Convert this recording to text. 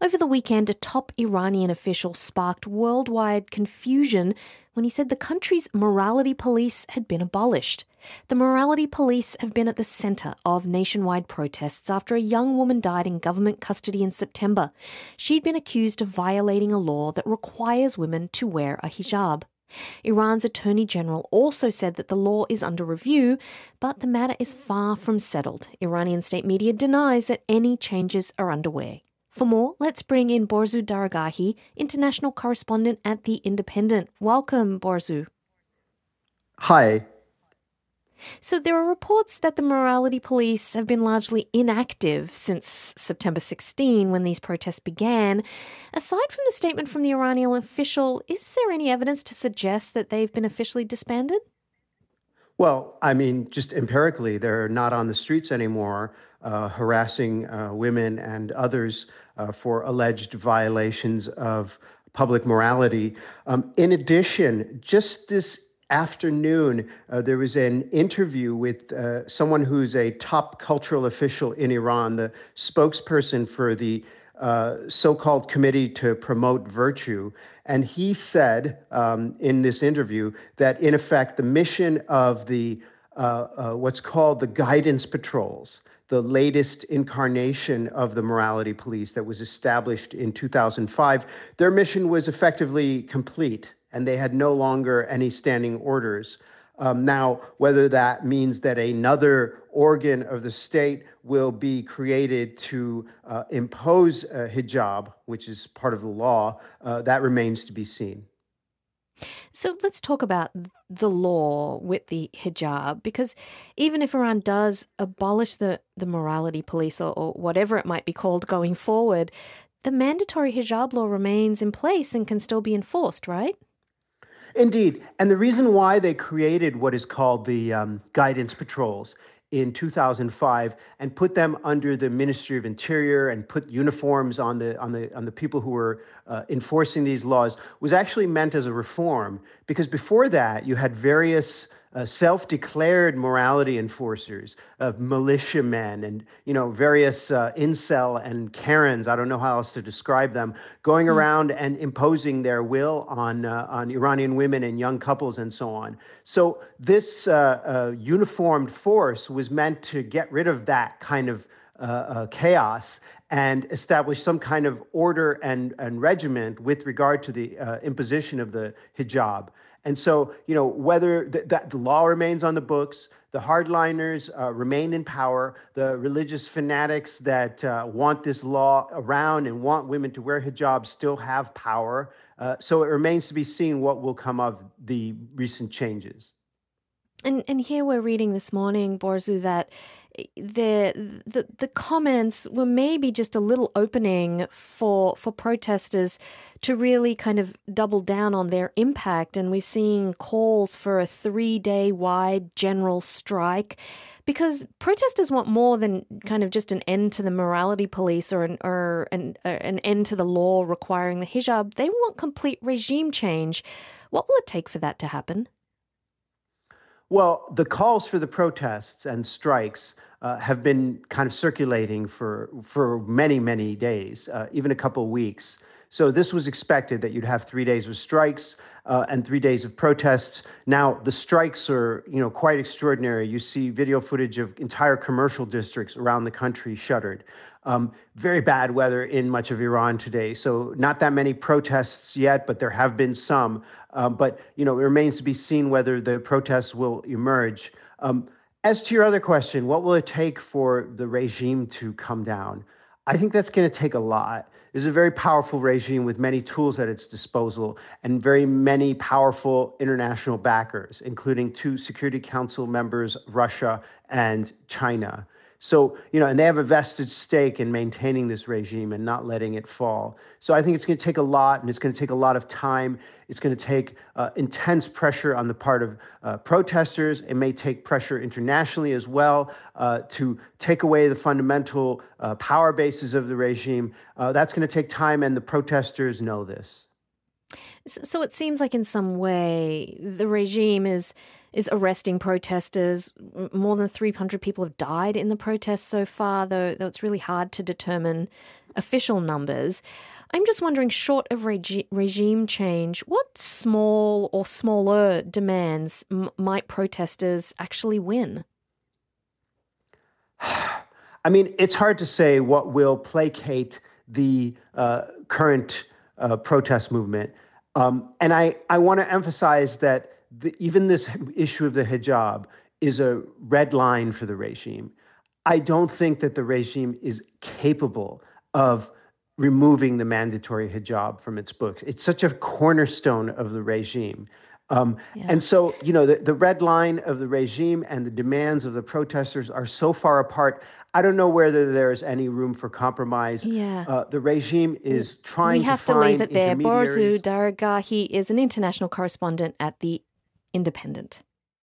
Over the weekend, a top Iranian official sparked worldwide confusion when he said the country's morality police had been abolished. The morality police have been at the centre of nationwide protests after a young woman died in government custody in September. She'd been accused of violating a law that requires women to wear a hijab. Iran's Attorney General also said that the law is under review, but the matter is far from settled. Iranian state media denies that any changes are underway. For more, let's bring in Borzu Daragahi, international correspondent at The Independent. Welcome, Borzu. Hi. So there are reports that the morality police have been largely inactive since September 16, when these protests began. Aside from the statement from the Iranian official, is there any evidence to suggest that they've been officially disbanded? Well, just empirically, they're not on the streets anymore, harassing women and others for alleged violations of public morality. In addition, just this afternoon, there was an interview with someone who's a top cultural official in Iran, the spokesperson for the so-called Committee to Promote Virtue. And he said in this interview that, in effect, the mission of the what's called the guidance patrols, the latest incarnation of the morality police that was established in 2005, their mission was effectively complete, and they had no longer any standing orders. Now, whether that means that another organ of the state will be created to impose a hijab, which is part of the law, that remains to be seen. So let's talk about the law with the hijab, because even if Iran does abolish the morality police or whatever it might be called going forward, the mandatory hijab law remains in place and can still be enforced, right? Indeed. And the reason why they created what is called the guidance patrols in 2005 and put them under the Ministry of Interior and put uniforms on the people who were enforcing these laws was actually meant as a reform, because before that you had various self-declared morality enforcers, militiamen, and various incel and Karens. I don't know how else to describe them, going around and imposing their will on Iranian women and young couples and so on. So this uniformed force was meant to get rid of that kind of chaos and establish some kind of order and regiment with regard to the imposition of the hijab. And so, whether that the law remains on the books, the hardliners remain in power, the religious fanatics that want this law around and want women to wear hijab still have power. So it remains to be seen what will come of the recent changes. And here we're reading this morning, Borzu, that the comments were maybe just a little opening for protesters to really kind of double down on their impact. And we've seen calls for a 3-day wide general strike, because protesters want more than kind of just an end to the morality police or an end to the law requiring the hijab. They want complete regime change. What will it take for that to happen? Well, the calls for the protests and strikes have been kind of circulating for many, many days, even a couple of weeks. So this was expected, that you'd have 3 days of strikes and 3 days of protests. Now, the strikes are, quite extraordinary. You see video footage of entire commercial districts around the country shuttered. Very bad weather in much of Iran today. So not that many protests yet, but there have been some. But it remains to be seen whether the protests will emerge. As to your other question, what will it take for the regime to come down? I think that's going to take a lot. It's a very powerful regime with many tools at its disposal and very many powerful international backers, including 2 Security Council members, Russia and China. So, and they have a vested stake in maintaining this regime and not letting it fall. So I think it's going to take a lot, and it's going to take a lot of time. It's going to take intense pressure on the part of protesters. It may take pressure internationally as well to take away the fundamental power bases of the regime. That's going to take time, and the protesters know this. So it seems like in some way the regime is arresting protesters. More than 300 people have died in the protests so far, though it's really hard to determine official numbers. I'm just wondering, short of regime change, what small or smaller demands might protesters actually win? I mean, it's hard to say what will placate the current protest movement. And I want to emphasize that even this issue of the hijab is a red line for the regime. I don't think that the regime is capable of removing the mandatory hijab from its books. It's such a cornerstone of the regime. Yeah. And so, the red line of the regime and the demands of the protesters are so far apart. I don't know whether there's any room for compromise. Yeah. The regime is We trying to have to leave find it there. Borzou intermediaries. Daragahi is an international correspondent at The Independent.